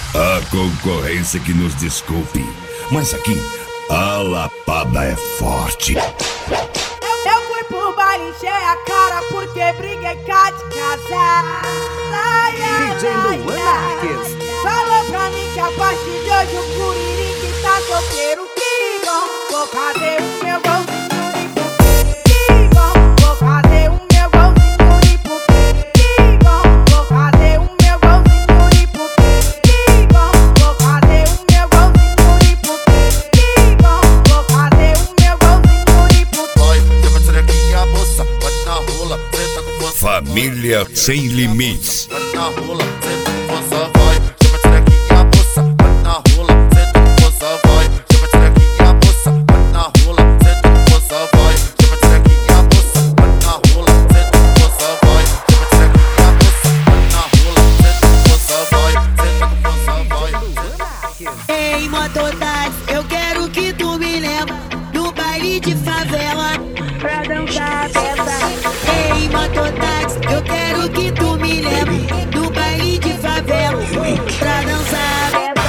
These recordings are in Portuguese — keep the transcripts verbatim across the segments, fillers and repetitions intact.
A concorrência que nos desculpe, mas aqui a lapada é forte. Eu, eu fui pro baile, encher a cara porque briguei cá de casa. Ai, ai, D J Luan Marques falou pra mim que a partir de hoje o Curirique tá solteiro. Que bom, vou fazer o meu golzinho de pupi. Que bom, vou fazer o meu golzinho de pupi. Que bom, vou fazer o meu golzinho de pupi. Que bom, vou fazer o meu golzinho de pupi. Que bom, vou fazer o meu golzinho de pupi. Vai, leva a xerequinha, moça, bate na rola, senta com força. Família sem limites. Bate na rola, senta com força, vai. Leva a xerequinha, moça, bate na rola, senta com força, vai. Leva a xerequinha, moça, bate na rola, senta com força, vai. Leva a xerequinha, moça, bate na rola, senta com força, vai. Leva a xerequinha, moça, bate na rola, senta com força, vai. Senta com força, vai. Ei, mototáxi, eu quero que tu me leva no baile de favela pra dançar a festa. Ei, mototáxi, eu quero que tu me leva no baile de favela pra dançar a festa.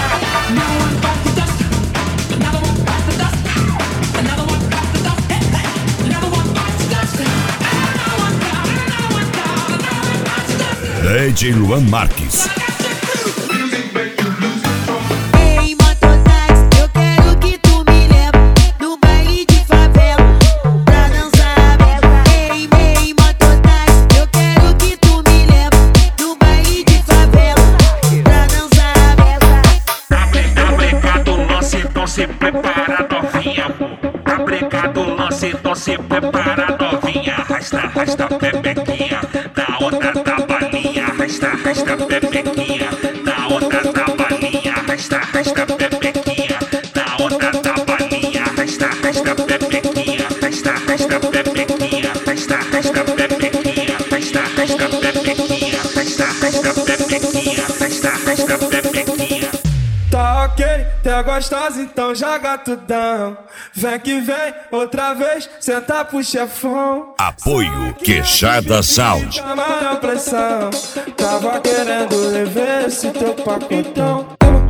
D J Luan Marques. Ei, mototáxi, eu quero que tu me leva no baile de favela pra dançar a festa. Ei, ei, mototáxi, eu quero que tu me leva no baile de favela pra dançar a festa. Aplicado o lance, então se prepara, novinha. Aplicado o lance, então se prepara, novinha. Arrasta, arrasta, pepequinha. Da outra da balinha. Arrasta, arrasta, pepequinha. Da outra da balinha. Arrasta, arrasta, pepequinha. Da outra da balinha. Arrasta, arrasta, pepequinha. Arrasta, arrasta, pepequinha. Arrasta, arrasta, pepequinha. Arrasta, arrasta, pepequinha. Arrasta, arrasta, pepequinha. Arrasta, arrasta, pepequinha. Tá ok, tá gostosa, então joga tudão. Vem que vem, outra vez, senta pro chefão. Apoio Queixada Sound. Chama na pressão, tava querendo rever esse teu pacotão.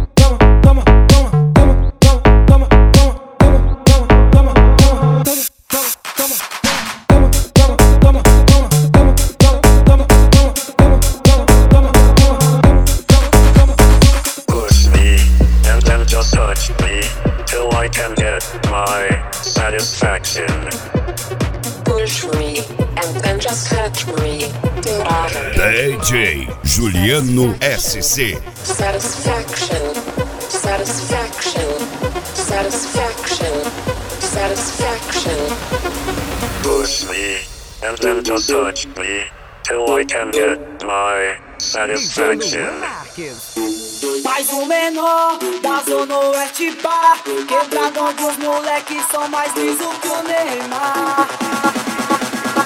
Push me, and then just touch me, till I can get my satisfaction. Push me and then just touch me till I D J Juliano S C. satisfaction, satisfaction, satisfaction, satisfaction. Push me, and then just touch me, till I can get my satisfaction. Mais um menor da Zona Oeste Bar, quebradão dos moleques são mais liso que o Neymar.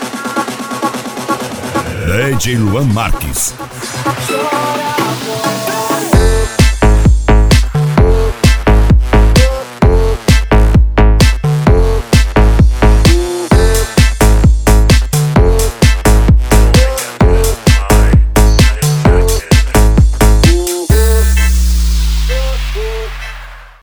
D J Luan Marques. Chora, amor.